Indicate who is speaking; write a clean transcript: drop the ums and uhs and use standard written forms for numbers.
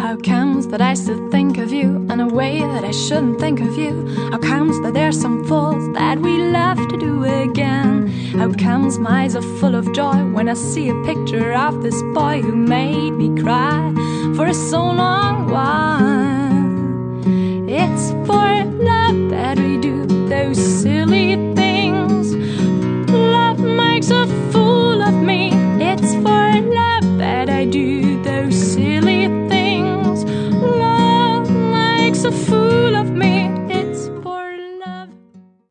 Speaker 1: How comes that I still think of you in a way that I shouldn't think of you? How comes that there's some faults that we love to do again? How comes my eyes are full of joy when I see a picture of this boy who made me cry for so long? Why?